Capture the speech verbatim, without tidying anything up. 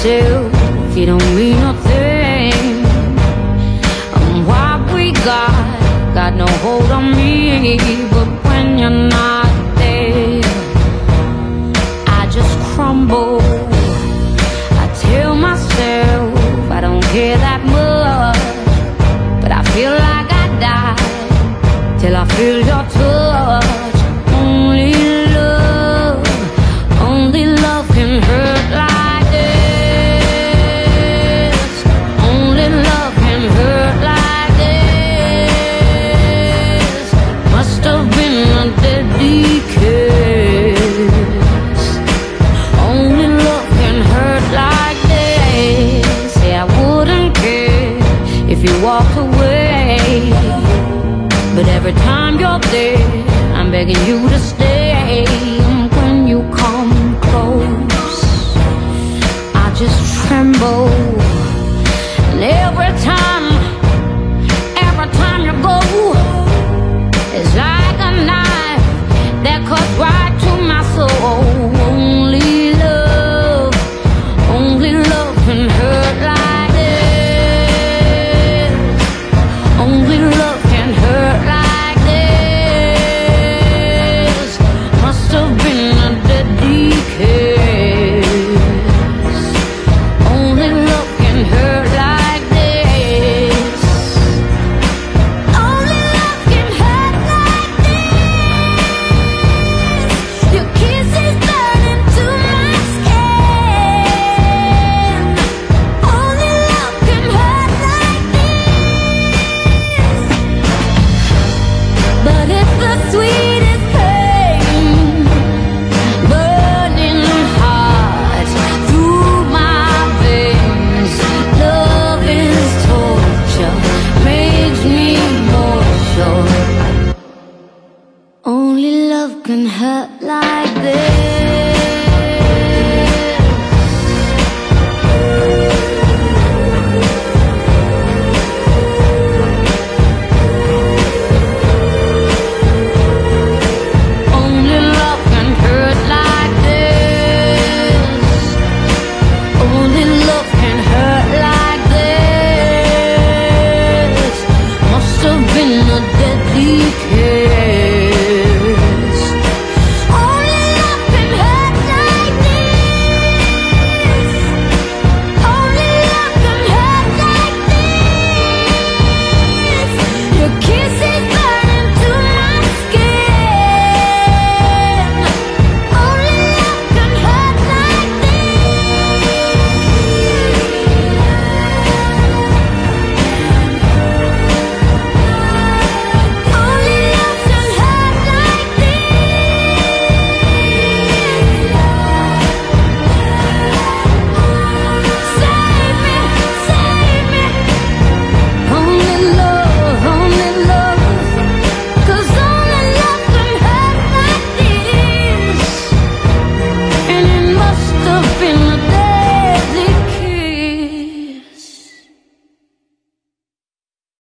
yourself, you don't mean nothing. And what we got, got no hold on me. But when you're not there, I just crumble. I tell myself I don't care that much, but I feel like I die till I feel your